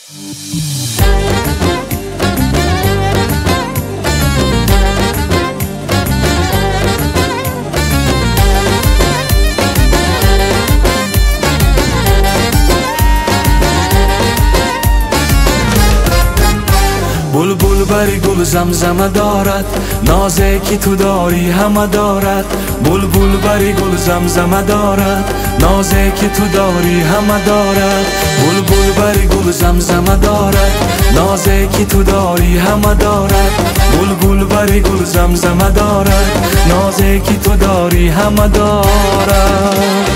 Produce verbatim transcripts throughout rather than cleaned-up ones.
بلبل بری گل زمزمه دارد، نازه که تو داری همه دارد. بلبل بری گل زمزمه دارد، نازه که تو داری همه دارد. بلبل بری گل زمزمه دارد، نازه که تو داری همه دارد. بلبل بری گل زمزمه دارد، نازه که تو داری همه دارد.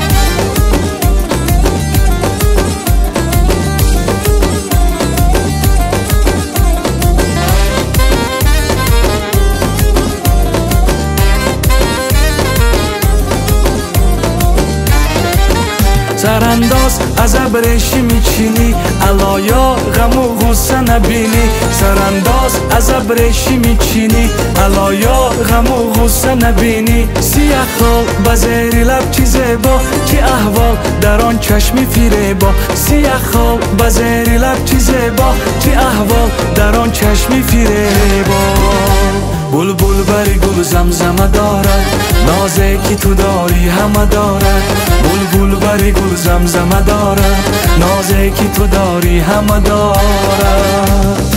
سرانداز از ابرشی میچینی، الایا غم و غصه نبینی. سرانداز از ابرشی میچینی، الایا غم و غصه نبینی. سیاه خال بزیری لب چی زیبا، چی احوال در آن چشمی فریبا. سیاه خال بزیری لب چی زیبا، چی احوال در آن چشمی فریبا. بلبل بری گل زمزمه دارد، نازه که تو داری همه دارد. بلبل بری گل زمزمه دارد، نازه که تو داری همه دارد.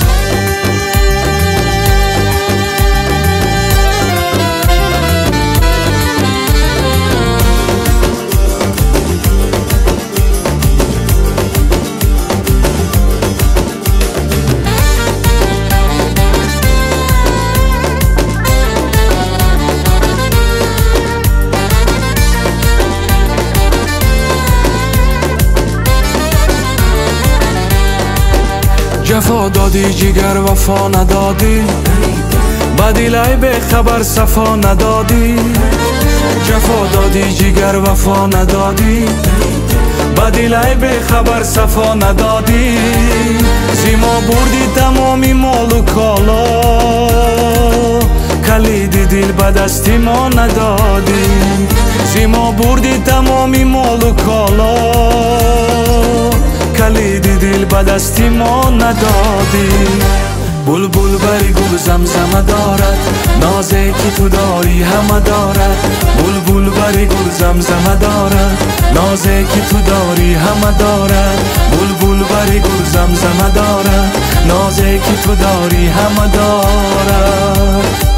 جفا دادی جگر وفا ندادی، بدیلای به خبر صفا ندادی. جفا دادی جگر وفا ندادی، بدیلای به خبر صفا ندادی. زیما بردی تمامی مال و کالا، کلید دل به دست ما ندادی. زیما بردی تمامی مال و کالا، کلید دل به دست ما ندادی. بلبل بری گل زمزمه دارد، نازه که تو داری همه دارد. بلبل بری گل زمزمه دارد، نازه که تو داری همه دارد. بلبل بری گل زمزمه دارد، نازه که تو داری همه دارد.